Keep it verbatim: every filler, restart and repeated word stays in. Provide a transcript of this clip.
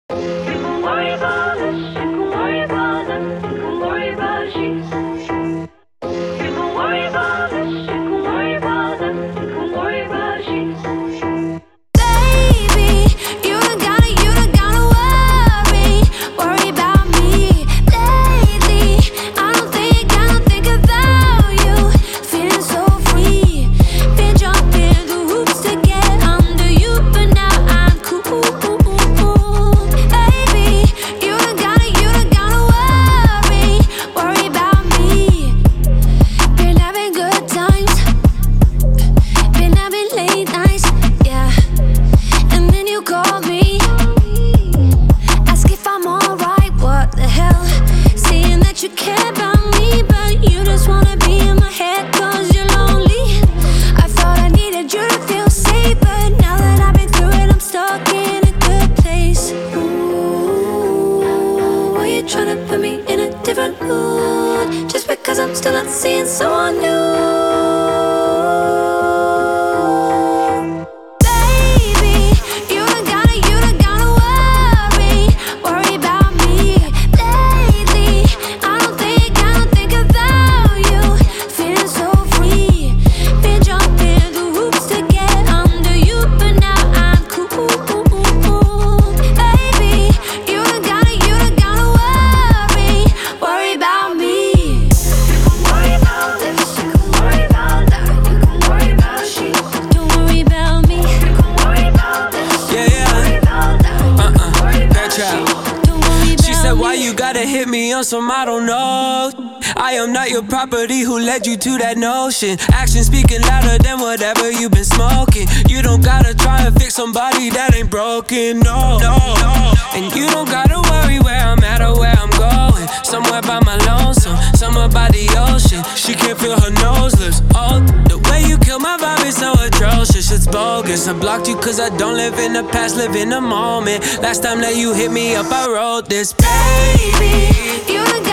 You can worry about us, you can worry about us, you can worry about sheets. You can worry about us, you can worry about us, you can worry about sheets. Baby, you don't gotta, you don't gotta worry, worry about me. Lately, I don't think, I don't think about you. Feeling so free, been jumping the hoops to get under you, but now I'm cool. Baby, you don't gotta, you don't gotta worry, worry about me. Been having good times, been having late nights, yeah. And then you call me, ask if I'm alright, what the hell? Saying that you care about me, but you just wanna be in my head cause you're lonely. I thought I needed you to feel safe, but now that I've been through it, I'm stuck in a good place. Ooh, why you tryna put me in a different mood? Just because I'm still not seeing someone new. Baby, you don't gotta, you don't gotta worry, worry about me. Lately, I don't think, I don't think about you. Feeling so free, been jumping the hoops to get under you, but now I'm cool. Baby, you don't gotta, you don't gotta worry, worry about me. You can worry about this, you can worry about that, you can worry about sheets. Don't worry about me. You can worry about this, Yeah, yeah. worry about that, you can worry That about child. sheets. Don't worry about She said, why me. you gotta hit me on some I don't know? I am not your property, who led you to that notion? Action speaking louder than whatever you've been smoking. You don't gotta try and fix somebody that ain't broken, no, no, no. And you don't gotta worry where I'm at or where I'm going. Somewhere by my lonesome, somewhere by the ocean. She can't feel her nose lips. Oh, the way you kill my vibe is so atrocious, it's bogus. I blocked you cause I don't live in the past, live in the moment. Last time that you hit me up, I wrote this. Baby, you don't